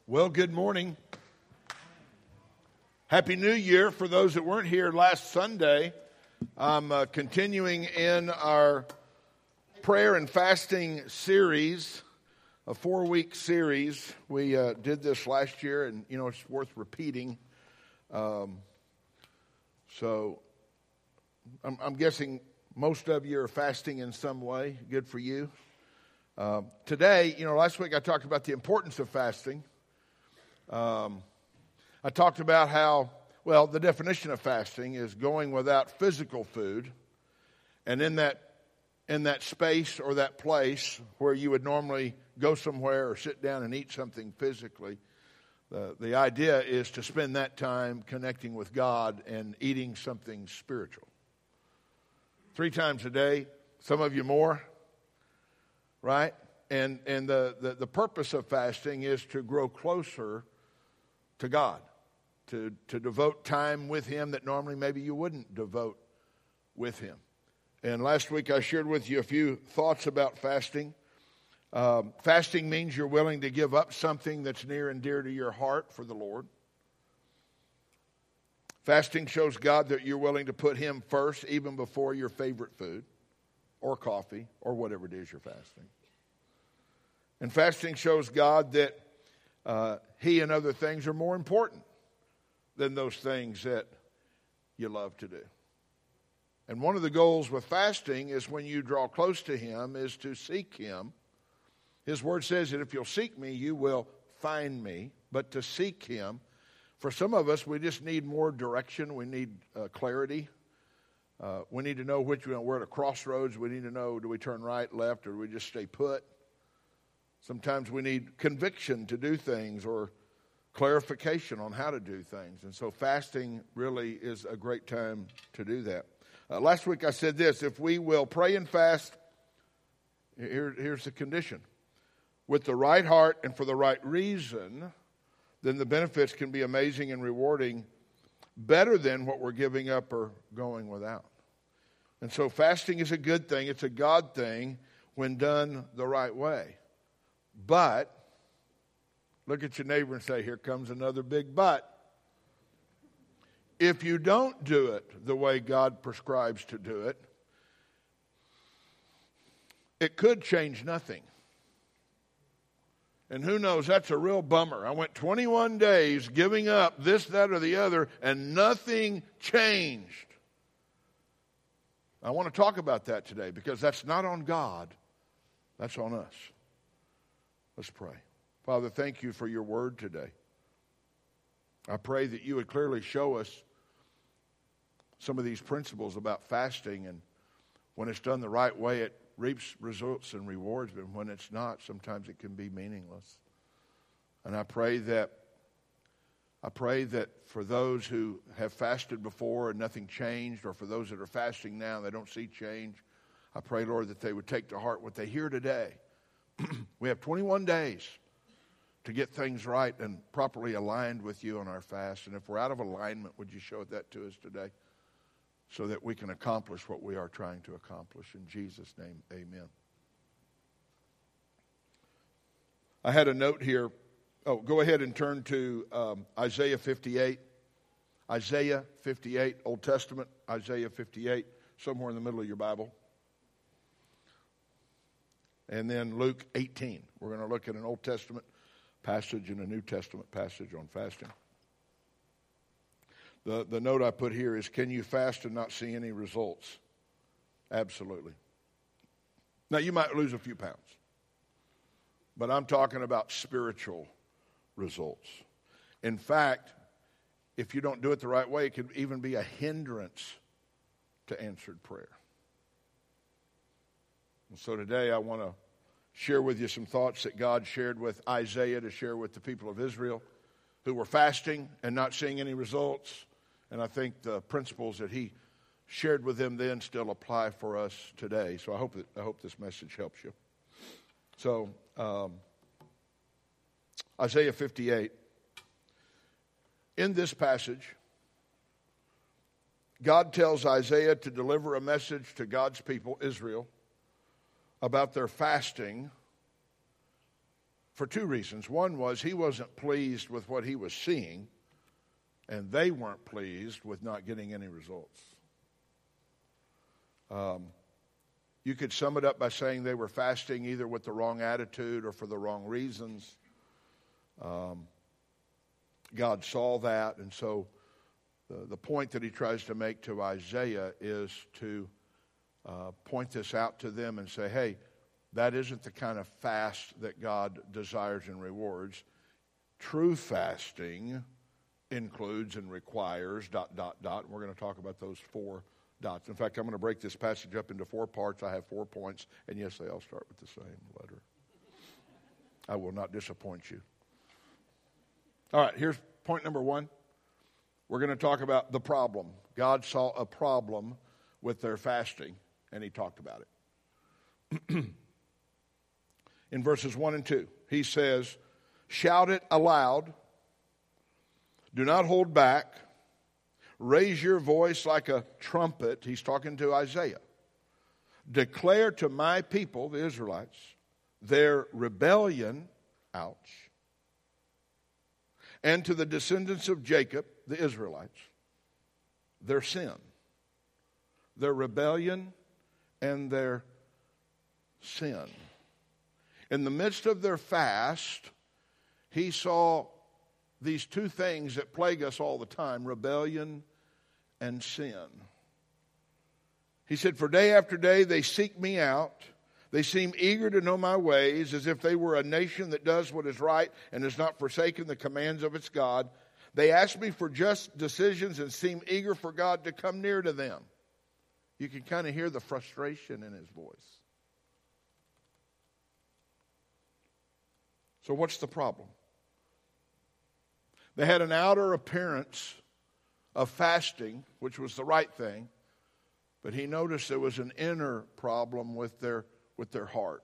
Well, good morning. Happy New Year for those that weren't here last Sunday. I'm continuing in our prayer and fasting series, a 4-week series. We did this last year, and, it's worth repeating. So I'm guessing most of you are fasting in some way. Good for you. Today, last week I talked about the importance of fasting. I talked about how, the definition of fasting is going without physical food. And in that space or that place where you would normally go somewhere or sit down and eat something physically, the idea is to spend that time connecting with God and eating something spiritual. 3 times a day, some of you more, right? And the purpose of fasting is to grow closer to God, to devote time with Him that normally maybe you wouldn't devote with Him. And last week I shared with you a few thoughts about fasting. Fasting means you're willing to give up something that's near and dear to your heart for the Lord. Fasting shows God that you're willing to put Him first, even before your favorite food or coffee or whatever it is you're fasting. And fasting shows God that He and other things are more important than those things that you love to do. And one of the goals with fasting is when you draw close to Him is to seek Him. His word says that if you'll seek me, you will find me. But to seek Him, for some of us, we just need more direction. We need clarity. We need to know we're at a crossroads. We need to know, do we turn right, left, or do we just stay put? Sometimes we need conviction to do things or clarification on how to do things. And so fasting really is a great time to do that. Last week I said this: if we will pray and fast, here's the condition. With the right heart and for the right reason, then the benefits can be amazing and rewarding, better than what we're giving up or going without. And so fasting is a good thing. It's a God thing when done the right way. But, look at your neighbor and say, here comes another big but. If you don't do it the way God prescribes to do it, it could change nothing. And who knows, that's a real bummer. I went 21 days giving up this, that, or the other, and nothing changed. I want to talk about that today because that's not on God, that's on us. Let's pray. Father, thank you for your word today. I pray that you would clearly show us some of these principles about fasting, and when it's done the right way, it reaps results and rewards, but when it's not, sometimes it can be meaningless. And I pray that for those who have fasted before and nothing changed, or for those that are fasting now and they don't see change, I pray, Lord, that they would take to heart what they hear today. We have 21 days to get things right and properly aligned with you on our fast. And if we're out of alignment, would you show that to us today so that we can accomplish what we are trying to accomplish? In Jesus' name, amen. I had a note here. Oh, go ahead and turn to Isaiah 58. Isaiah 58, Old Testament, Isaiah 58, somewhere in the middle of your Bible. And then Luke 18. We're going to look at an Old Testament passage and a New Testament passage on fasting. The note I put here is, can you fast and not see any results? Absolutely. Now, you might lose a few pounds, but I'm talking about spiritual results. In fact, if you don't do it the right way, it could even be a hindrance to answered prayer. And so today I want to share with you some thoughts that God shared with Isaiah to share with the people of Israel who were fasting and not seeing any results. And I think the principles that he shared with them then still apply for us today. So I hope this message helps you. So Isaiah 58. In this passage, God tells Isaiah to deliver a message to God's people, Israel, about their fasting for two reasons. One was he wasn't pleased with what he was seeing, and they weren't pleased with not getting any results. You could sum it up by saying they were fasting either with the wrong attitude or for the wrong reasons. God saw that, and so the point that he tries to make to Isaiah is to point this out to them and say, hey, that isn't the kind of fast that God desires and rewards. True fasting includes and requires ... We're going to talk about those 4 dots. In fact, I'm going to break this passage up into 4 parts. I have 4 points, and yes, they all start with the same letter. I will not disappoint you. All right, here's point number 1. We're going to talk about the problem. God saw a problem with their fasting, and he talked about it. In verses 1 and 2, he says, shout it aloud. Do not hold back. Raise your voice like a trumpet. He's talking to Isaiah. Declare to my people, the Israelites, their rebellion, ouch, and to the descendants of Jacob, the Israelites, their sin, their rebellion, and their sin. In the midst of their fast, he saw these 2 things that plague us all the time, rebellion and sin. He said, for day after day they seek me out. They seem eager to know my ways, as if they were a nation that does what is right and has not forsaken the commands of its God. They ask me for just decisions and seem eager for God to come near to them. You can kind of hear the frustration in his voice. So what's the problem? They had an outer appearance of fasting, which was the right thing, but he noticed there was an inner problem with their heart.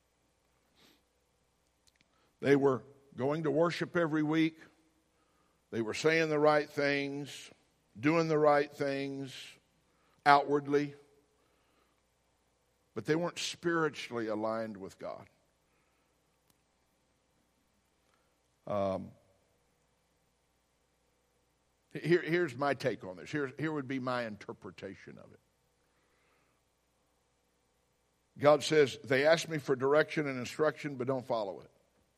They were going to worship every week. They were saying the right things, doing the right things outwardly, but they weren't spiritually aligned with God. Here's my take on this. Here would be my interpretation of it. God says, they ask me for direction and instruction, but don't follow it.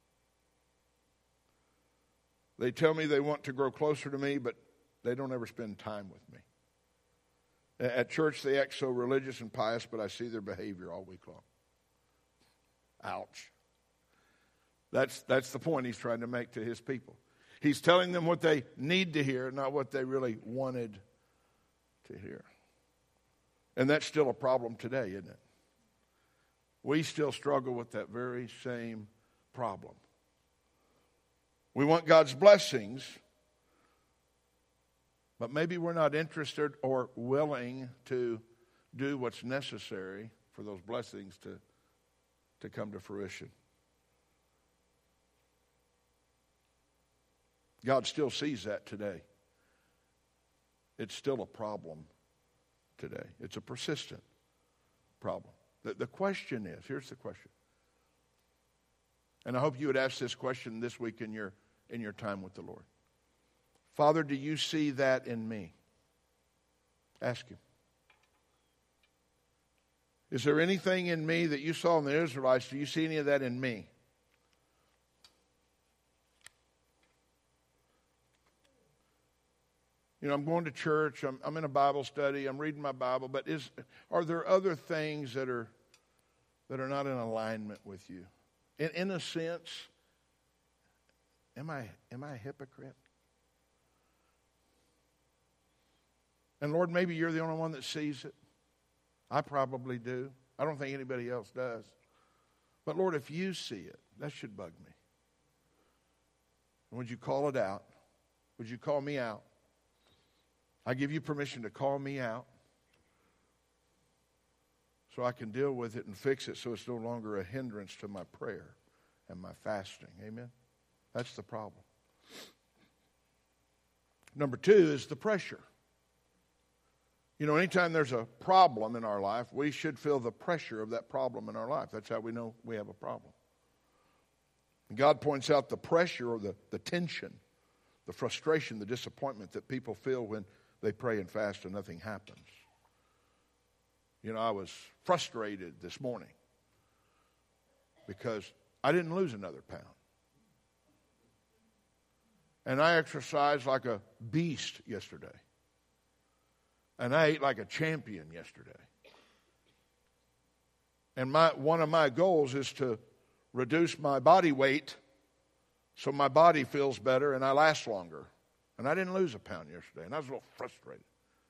They tell me they want to grow closer to me, but they don't ever spend time with me. At church, they act so religious and pious, but I see their behavior all week long. Ouch. That's the point he's trying to make to his people. He's telling them what they need to hear, not what they really wanted to hear. And that's still a problem today, isn't it? We still struggle with that very same problem. We want God's blessings, but maybe we're not interested or willing to do what's necessary for those blessings to come to fruition. God still sees that today. It's still a problem today. It's a persistent problem. The question is, here's the question. And I hope you would ask this question this week in your time with the Lord. Father, do you see that in me? Ask him. Is there anything in me that you saw in the Israelites? Do you see any of that in me? You know, I'm going to church, I'm in a Bible study, I'm reading my Bible, but are there other things that are not in alignment with you? In a sense, am I a hypocrite? And Lord, maybe you're the only one that sees it. I probably do. I don't think anybody else does. But Lord, if you see it, that should bug me. And would you call it out? Would you call me out? I give you permission to call me out so I can deal with it and fix it so it's no longer a hindrance to my prayer and my fasting. Amen? That's the problem. Number 2 is the pressure. You know, anytime there's a problem in our life, we should feel the pressure of that problem in our life. That's how we know we have a problem. God points out the pressure or the tension, the frustration, the disappointment that people feel when they pray and fast and nothing happens. You know, I was frustrated this morning because I didn't lose another pound. And I exercised like a beast yesterday. And I ate like a champion yesterday. And one of my goals is to reduce my body weight so my body feels better and I last longer. And I didn't lose a pound yesterday, and I was a little frustrated.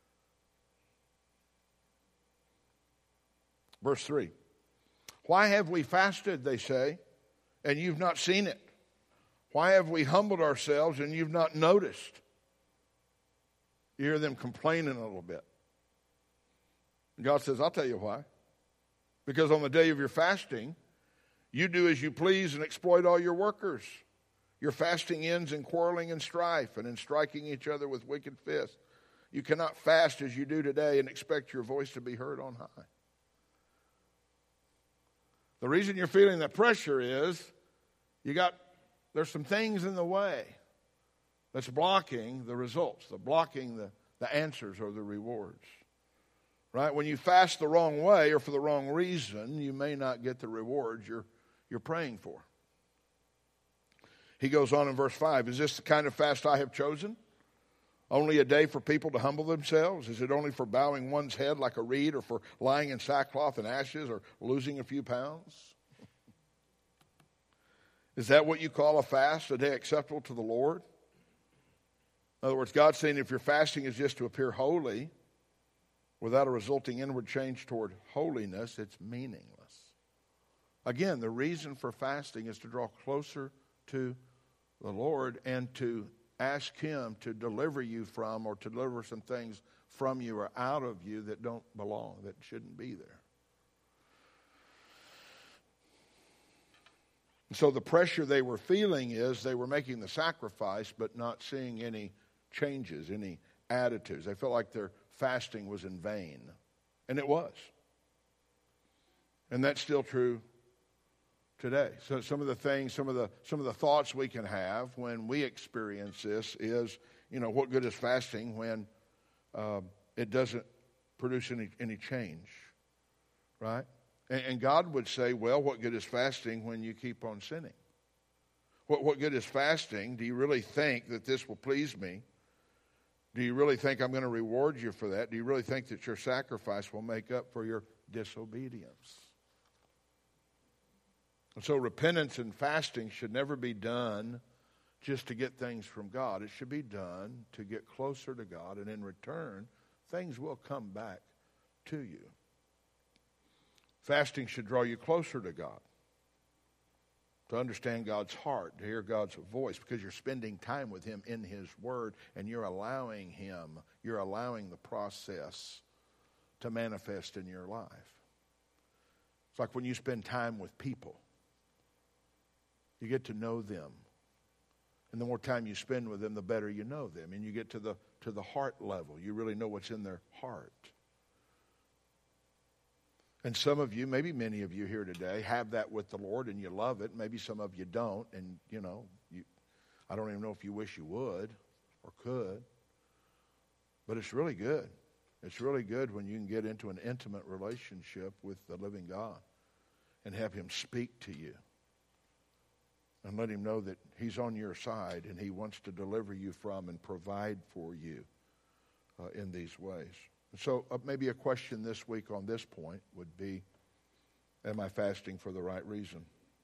Verse 3. Why have we fasted, they say, and you've not seen it? Why have we humbled ourselves and you've not noticed? You hear them complaining a little bit. And God says, I'll tell you why. Because on the day of your fasting, you do as you please and exploit all your workers. Your fasting ends in quarreling and strife and in striking each other with wicked fists. You cannot fast as you do today and expect your voice to be heard on high. The reason you're feeling that pressure is there's some things in the way that's blocking the results, blocking the answers or the rewards. Right? When you fast the wrong way or for the wrong reason, you may not get the rewards you're praying for. He goes on in verse 5, is this the kind of fast I have chosen? Only a day for people to humble themselves? Is it only for bowing one's head like a reed or for lying in sackcloth and ashes or losing a few pounds? Is that what you call a fast, a day acceptable to the Lord? In other words, God's saying if your fasting is just to appear holy without a resulting inward change toward holiness, it's meaningless. Again, the reason for fasting is to draw closer to the Lord and to ask Him to deliver you from or to deliver some things from you or out of you that don't belong, that shouldn't be there. So the pressure they were feeling is they were making the sacrifice but not seeing any changes, any attitudes. They felt like their fasting was in vain. And it was. And that's still true today. So some of the things, some of the thoughts we can have when we experience this is, what good is fasting when it doesn't produce any change, right? And God would say, well, what good is fasting when you keep on sinning? What good is fasting? Do you really think that this will please me? Do you really think I'm going to reward you for that? Do you really think that your sacrifice will make up for your disobedience? And so repentance and fasting should never be done just to get things from God. It should be done to get closer to God, and in return, things will come back to you. Fasting should draw you closer to God, to understand God's heart, to hear God's voice, because you're spending time with Him in His Word, and you're allowing the process to manifest in your life. It's like when you spend time with people. You get to know them. And the more time you spend with them, the better you know them. And you get to the heart level. You really know what's in their heart. And some of you, maybe many of you here today, have that with the Lord and you love it. Maybe some of you don't. And, I don't even know if you wish you would or could. But it's really good. It's really good when you can get into an intimate relationship with the living God and have Him speak to you. And let Him know that He's on your side and He wants to deliver you from and provide for you in these ways. And so maybe a question this week on this point would be, am I fasting for the right reason?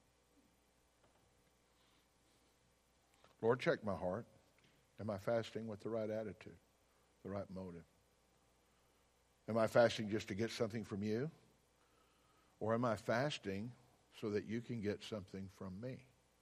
Lord, check my heart. Am I fasting with the right attitude, the right motive? Am I fasting just to get something from you? Or am I fasting so that you can get something from me?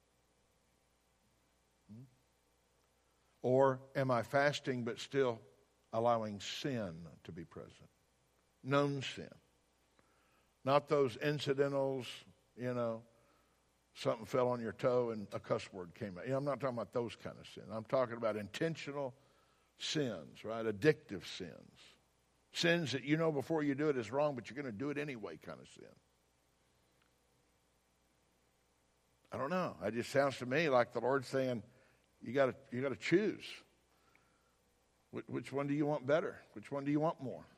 Or am I fasting but still allowing sin to be present? Known sin. Not those incidentals, something fell on your toe and a cuss word came out. I'm not talking about those kind of sin. I'm talking about intentional sins, right? Addictive sins. Sins that before you do it is wrong, but you're going to do it anyway kind of sin. I don't know. It just sounds to me like the Lord's saying, you got to choose. Which one do you want better? Which one do you want more?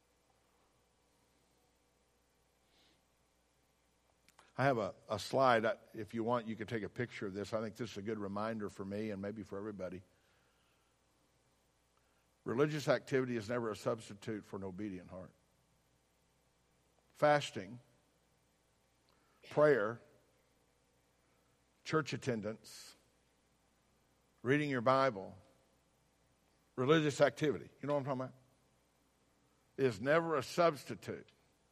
I have a slide. If you want, you can take a picture of this. I think this is a good reminder for me and maybe for everybody. Religious activity is never a substitute for an obedient heart. Fasting, prayer, church attendance, reading your Bible, religious activity, you know what I'm talking about? Is never a substitute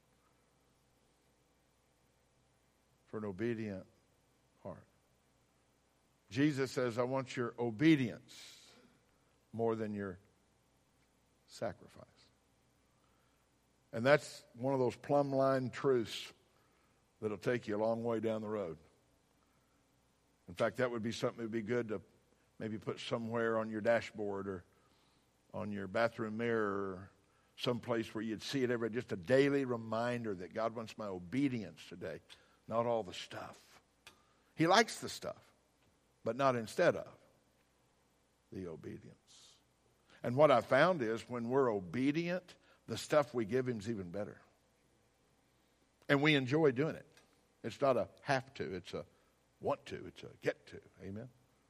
for an obedient heart. Jesus says, I want your obedience more than your sacrifice. And that's one of those plumb line truths that'll take you a long way down the road. In fact, that would be something that would be good to maybe put somewhere on your dashboard or on your bathroom mirror or someplace where you'd see it every day. Just a daily reminder that God wants my obedience today, not all the stuff. He likes the stuff, but not instead of the obedience. And what I found is when we're obedient, the stuff we give him is even better. And we enjoy doing it. It's not a have to, it's a want to, it's a get to. Amen.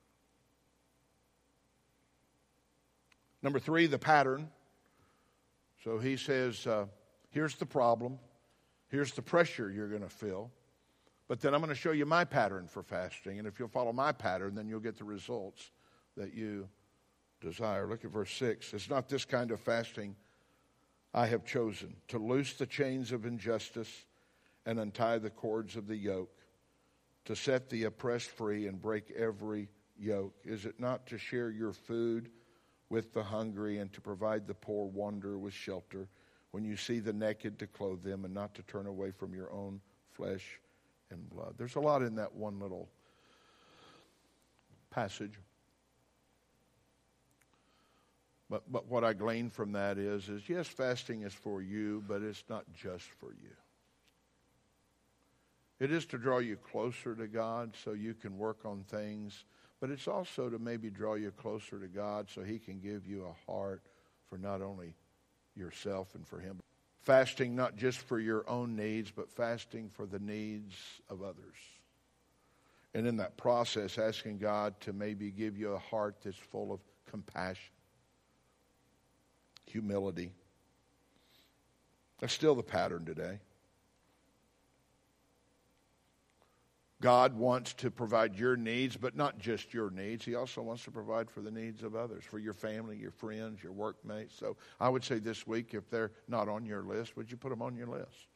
Number 3, the pattern. So he says, here's the problem. Here's the pressure you're going to feel. But then I'm going to show you my pattern for fasting. And if you'll follow my pattern, then you'll get the results that you desire. Look at verse 6. It's not this kind of fasting I have chosen, to loose the chains of injustice and untie the cords of the yoke, to set the oppressed free and break every yoke. Is it not to share your food with the hungry and to provide the poor wanderer with shelter, when you see the naked to clothe them and not to turn away from your own flesh and blood? There's a lot in that one little passage. But what I glean from that is yes, fasting is for you, but it's not just for you. It is to draw you closer to God so you can work on things, but it's also to maybe draw you closer to God so he can give you a heart for not only yourself and for him. Fasting not just for your own needs, but fasting for the needs of others. And in that process, asking God to maybe give you a heart that's full of compassion, humility. That's still the pattern today. God wants to provide your needs, but not just your needs. He also wants to provide for the needs of others, for your family, your friends, your workmates. So I would say this week, if they're not on your list, would you put them on your list?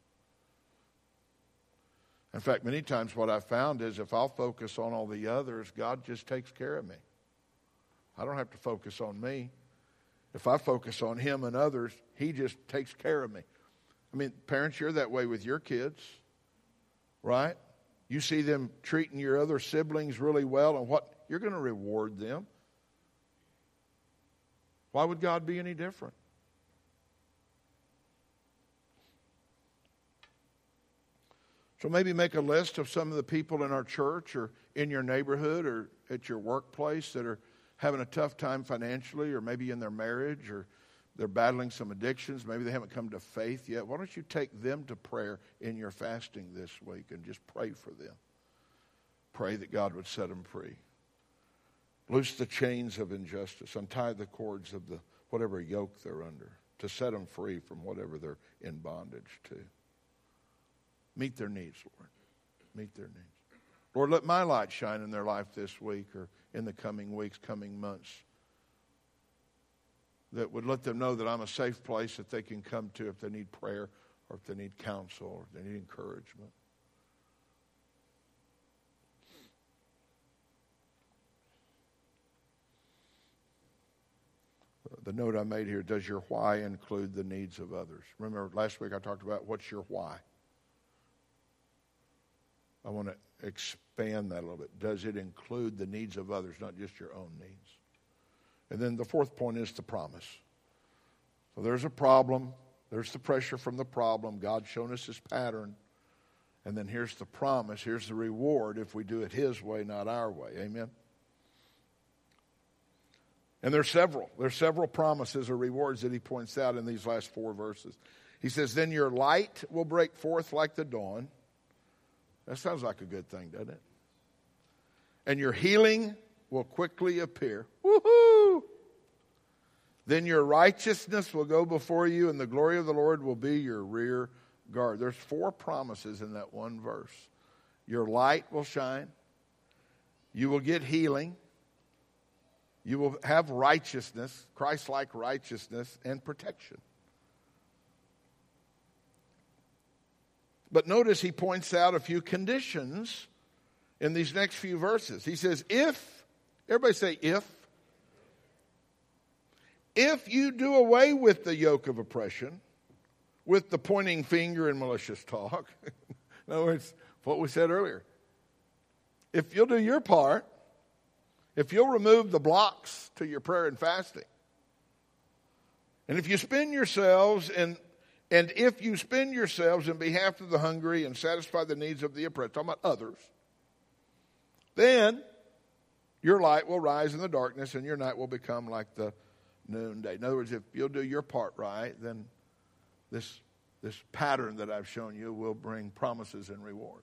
In fact, many times what I've found is if I'll focus on all the others, God just takes care of me. I don't have to focus on me. If I focus on him and others, he just takes care of me. I mean, parents, you're that way with your kids, right? You see them treating your other siblings really well, and what you're going to reward them. Why would God be any different? So maybe make a list of some of the people in our church or in your neighborhood or at your workplace that are having a tough time financially, or maybe in their marriage, or they're battling some addictions. Maybe they haven't come to faith yet. Why don't you take them to prayer in your fasting this week and just pray for them? Pray that God would set them free. Loose the chains of injustice. Untie the cords of the whatever yoke they're under, to set them free from whatever they're in bondage to. Meet their needs, Lord. Meet their needs. Lord, let my light shine in their life this week or in the coming weeks, coming months, that would let them know that I'm a safe place that they can come to if they need prayer or if they need counsel or if they need encouragement. The note I made here, does your why include the needs of others? Remember last week I talked about what's your why? I want to expand that a little bit. Does it include the needs of others, not just your own needs? And then the fourth point is the promise. So there's a problem. There's the pressure from the problem. God's shown us his pattern. And then here's the promise, here's the reward if we do it His way, not our way. Amen? And there's several promises or rewards that He points out in these last 4 verses. He says, then your light will break forth like the dawn. That sounds like a good thing, doesn't it? And your healing will quickly appear. Woohoo! Then your righteousness will go before you, and the glory of the Lord will be your rear guard. There's 4 promises in that one verse. Your light will shine. You will get healing. You will have righteousness, Christ-like righteousness, and protection. But notice he points out a few conditions in these next few verses. He says, everybody say if you do away with the yoke of oppression, with the pointing finger and malicious talk, in other words, what we said earlier, if you'll do your part, if you'll remove the blocks to your prayer and fasting, and if you spend yourselves and if you spend yourselves in behalf of the hungry and satisfy the needs of the oppressed, talking about others, then your light will rise in the darkness and your night will become like the noonday. In other words, if you'll do your part right, then this pattern that I've shown you will bring promises and rewards.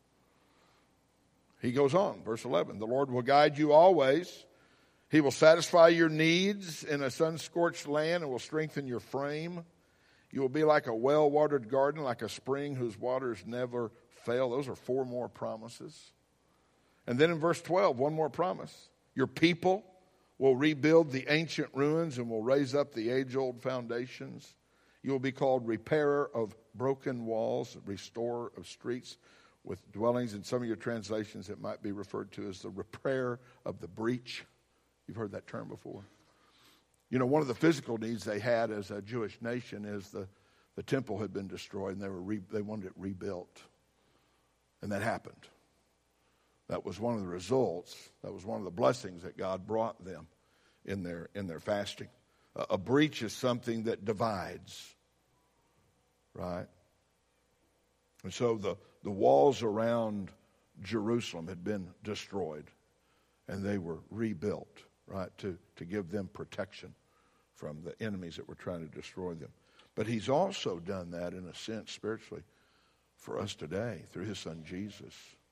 He goes on, verse 11, the Lord will guide you always. He will satisfy your needs in a sun-scorched land and will strengthen your frame. You will be like a well-watered garden, like a spring whose waters never fail. Those are 4 more promises. And then in verse 12, one more promise. Your people will rebuild the ancient ruins and will raise up the age-old foundations. You will be called repairer of broken walls, restorer of streets with dwellings. In some of your translations, it might be referred to as the repairer of the breach. You've heard that term before. You know, one of the physical needs they had as a Jewish nation is the temple had been destroyed and they wanted it rebuilt. And that happened. That was one of the results. That was one of the blessings that God brought them in their fasting. A breach is something that divides, right? And so the walls around Jerusalem had been destroyed, and they were rebuilt, right, to give them protection from the enemies that were trying to destroy them. But He's also done that, in a sense, spiritually, for us today through His Son Jesus.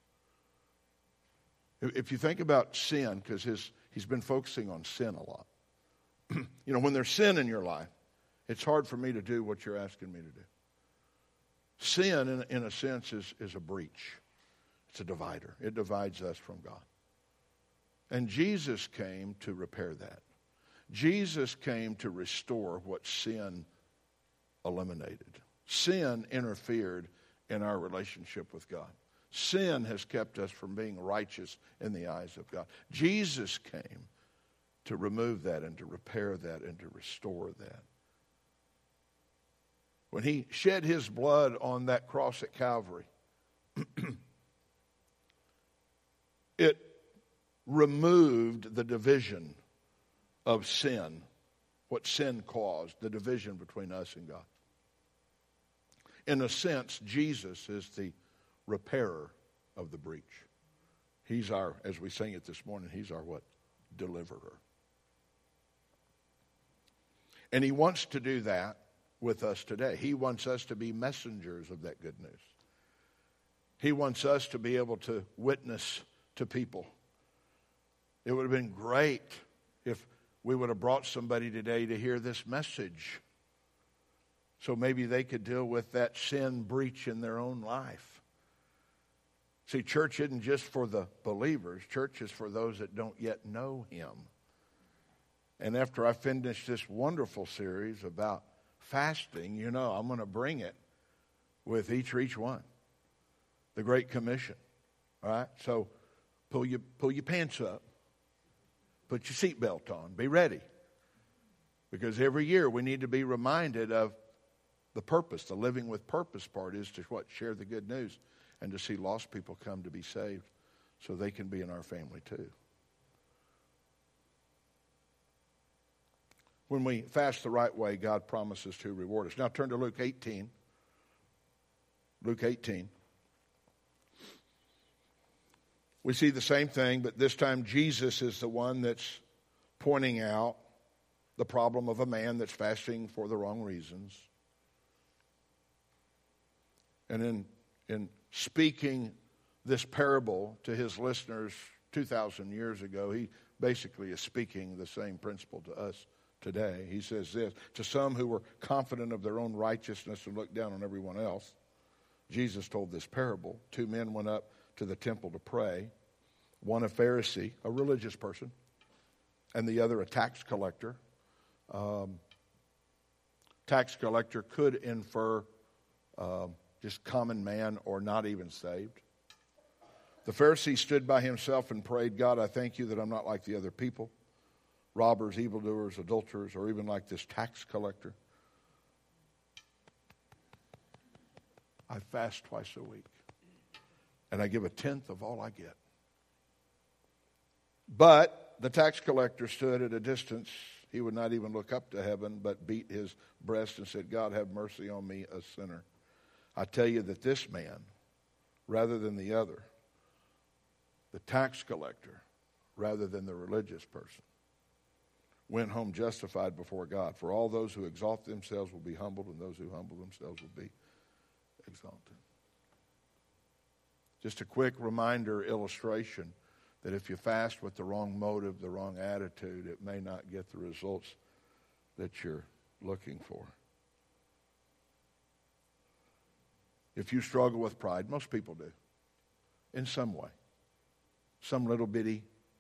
If you think about sin, because He's been focusing on sin a lot. You know, when there's sin in your life, it's hard for me to do what you're asking me to do. Sin, in a sense, is a breach. It's a divider. It divides us from God. And Jesus came to repair that. Jesus came to restore what sin eliminated. Sin interfered in our relationship with God. Sin has kept us from being righteous in the eyes of God. Jesus came to remove that and to repair that and to restore that. When He shed His blood on that cross at Calvary, it removed the division of sin, what sin caused, the division between us and God. In a sense, Jesus is the repairer of the breach. He's our, as we sang it this morning, He's our what? Deliverer. And He wants to do that with us today. He wants us to be messengers of that good news. He wants us to be able to witness to people. It would have been great if we would have brought somebody today to hear this message, so maybe they could deal with that sin breach in their own life. See, church isn't just for the believers. Church is for those that don't yet know Him. And after I finish this wonderful series about fasting, you know, I'm going to bring it with each one. The Great Commission. All right? So pull your pants up. Put your seatbelt on. Be ready. Because every year we need to be reminded of the purpose. The living with purpose part is to what? Share the good news and to see lost people come to be saved so they can be in our family too. When we fast the right way, God promises to reward us. Now turn to Luke 18. Luke 18. we see the same thing, but this time Jesus is the one that's pointing out the problem of a man that's fasting for the wrong reasons. And in speaking this parable to his listeners 2,000 years ago, he basically is speaking the same principle to us today. He says this: to some who were confident of their own righteousness and looked down on everyone else, Jesus told this parable. 2 men went up to the temple to pray, one a Pharisee, a religious person, and the other a tax collector. Tax collector could infer just common man or not even saved. The Pharisee stood by himself and prayed, God, I thank you that I'm not like the other people, robbers, evildoers, adulterers, or even like this tax collector. I fast twice a week, and I give 1/10 of all I get. But the tax collector stood at a distance. He would not even look up to heaven, but beat his breast and said, God, have mercy on me, a sinner. I tell you that this man, rather than the other, the tax collector, rather than the religious person, went home justified before God. For all those who exalt themselves will be humbled, and those who humble themselves will be exalted. Just a quick reminder, illustration, that if you fast with the wrong motive, the wrong attitude, it may not get the results that you're looking for. If you struggle with pride, most people do, in some way. Some little bitty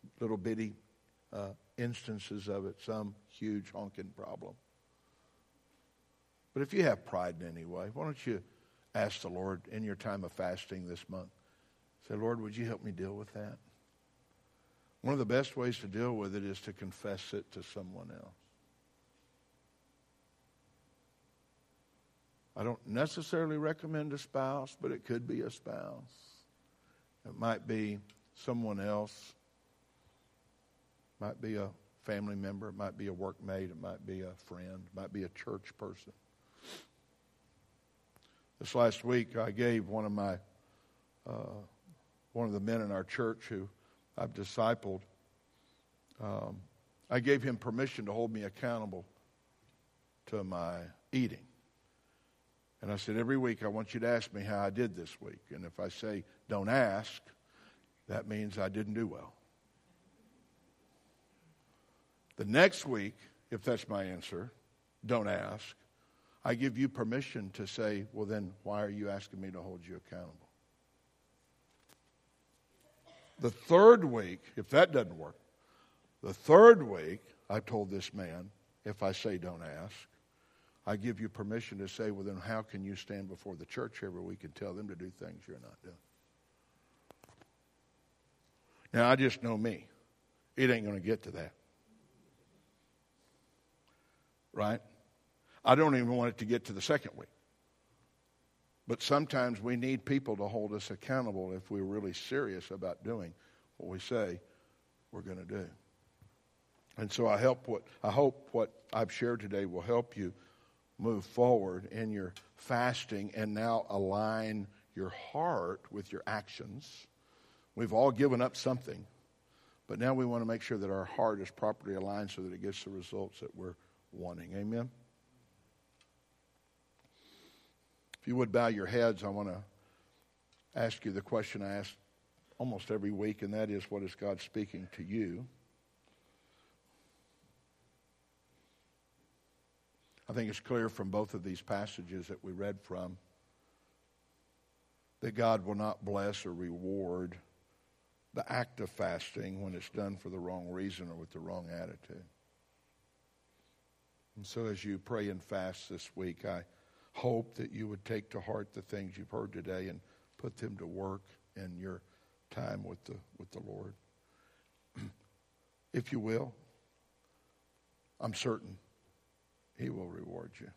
instances of it, some huge honking problem. But if you have pride in any way, why don't you ask the Lord in your time of fasting this month, say, Lord, would you help me deal with that? One of the best ways to deal with it is to confess it to someone else. I don't necessarily recommend a spouse, but it could be a spouse. It might be someone else. It might be a family member. It might be a workmate. It might be a friend. It might be a church person. This last week, I gave one of the men in our church who I've discipled, I gave him permission to hold me accountable to my eating. And I said, every week I want you to ask me how I did this week. And if I say, don't ask, that means I didn't do well. The next week, if that's my answer, don't ask, I give you permission to say, well then, why are you asking me to hold you accountable? The third week, if that doesn't work, the third week, I told this man, if I say don't ask, I give you permission to say, well then how can you stand before the church every week and tell them to do things you're not doing? Now, I just know me. It ain't going to get to that. Right? I don't even want it to get to the second week. But sometimes we need people to hold us accountable if we're really serious about doing what we say we're going to do. And so I hope what I've shared today will help you move forward in your fasting and now align your heart with your actions. We've all given up something, but now we want to make sure that our heart is properly aligned so that it gets the results that we're wanting. Amen? If you would bow your heads, I want to ask you the question I ask almost every week, and that is, what is God speaking to you? I think it's clear from both of these passages that we read from that God will not bless or reward the act of fasting when it's done for the wrong reason or with the wrong attitude. And so as you pray and fast this week, I hope that you would take to heart the things you've heard today and put them to work in your time with the Lord. If you will, I'm certain He will reward you.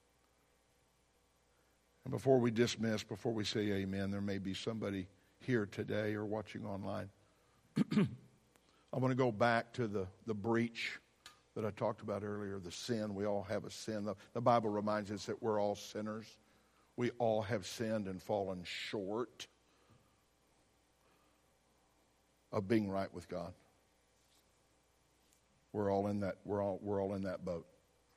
And before we dismiss, before we say amen, there may be somebody here today or watching online. I want to go back to the breach that I talked about earlier, the sin. We all have a sin. The Bible reminds us that we're all sinners. We all have sinned and fallen short of being right with God. We're all in that. We're all in that boat.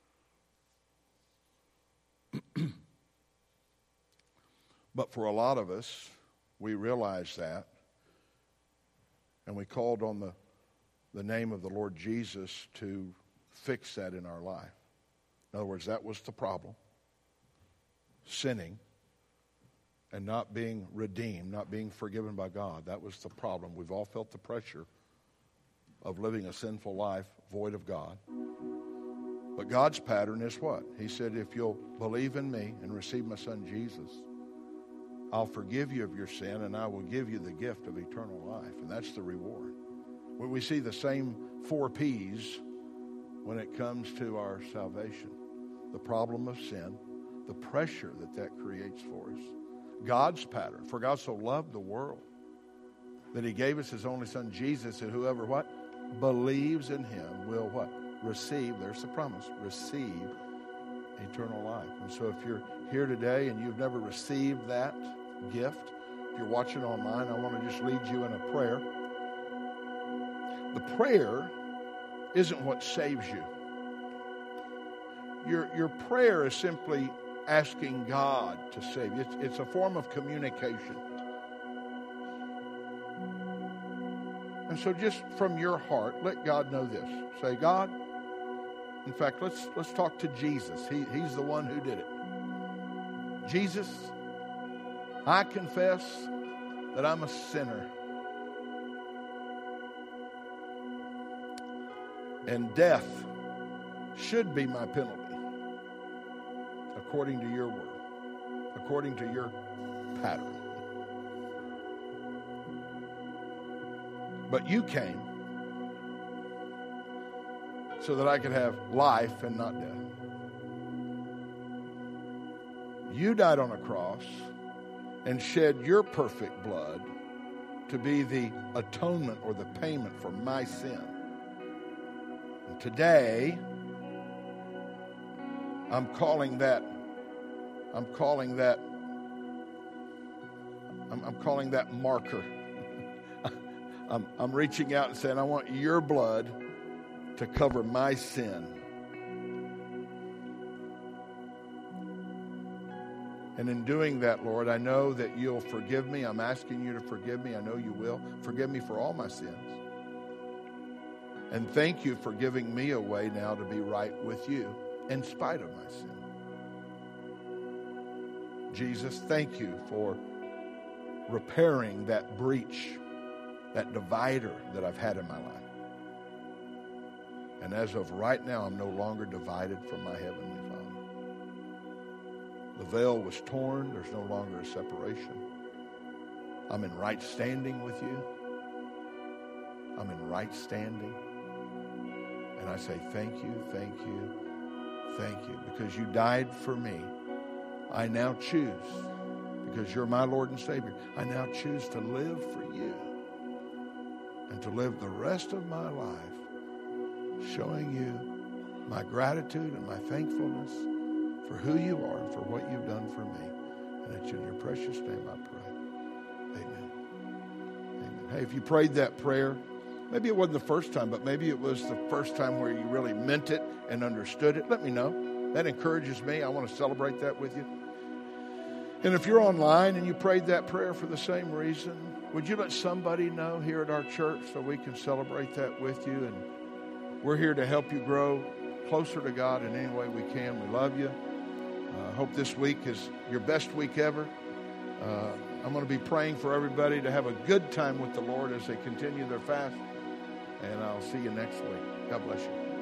But for a lot of us, we realize that, and we called on the name of the Lord Jesus to fix that in our life. In other words, that was the problem. Sinning and not being redeemed, not being forgiven by God. That was the problem. We've all felt the pressure of living a sinful life void of God. But God's pattern is what? He said, if you'll believe in me and receive my son Jesus, I'll forgive you of your sin and I will give you the gift of eternal life. And that's the reward. We see the same 4 P's when it comes to our salvation. The problem of sin, the pressure that creates for us. God's pattern. For God so loved the world that he gave us his only son Jesus, and whoever what? Believes in him will what? Receive, there's the promise, receive eternal life. And so if you're here today and you've never received that gift, if you're watching online, I want to just lead you in a prayer. The prayer isn't what saves you. Your prayer is simply asking God to save you. It's a form of communication. And so just from your heart, let God know this. Say, God, in fact, let's talk to Jesus. He's the one who did it. Jesus, I confess that I'm a sinner. And death should be my penalty, according to your word, according to your pattern. But you came so that I could have life and not death. You died on a cross and shed your perfect blood to be the atonement or the payment for my sin. And today, I'm calling that marker. I'm reaching out and saying, I want your blood to cover my sin. And in doing that, Lord, I know that you'll forgive me. I'm asking you to forgive me. I know you will. Forgive me for all my sins. And thank you for giving me a way now to be right with you in spite of my sin. Jesus, thank you for repairing that breach, that divider that I've had in my life. And as of right now, I'm no longer divided from my Heavenly Father. The veil was torn. There's no longer a separation. I'm in right standing with you. I'm in right standing. And I say thank you, thank you, thank you. Because you died for me, I now choose, because you're my Lord and Savior, I now choose to live for you and to live the rest of my life showing you my gratitude and my thankfulness for who you are and for what you've done for me. And it's in your precious name I pray. Amen. Amen. Hey, if you prayed that prayer, maybe it wasn't the first time, but maybe it was the first time where you really meant it and understood it. Let me know. That encourages me. I want to celebrate that with you. And if you're online and you prayed that prayer for the same reason, would you let somebody know here at our church so we can celebrate that with you? And we're here to help you grow closer to God in any way we can. We love you. I hope this week is your best week ever. I'm going to be praying for everybody to have a good time with the Lord as they continue their fast. And I'll see you next week. God bless you.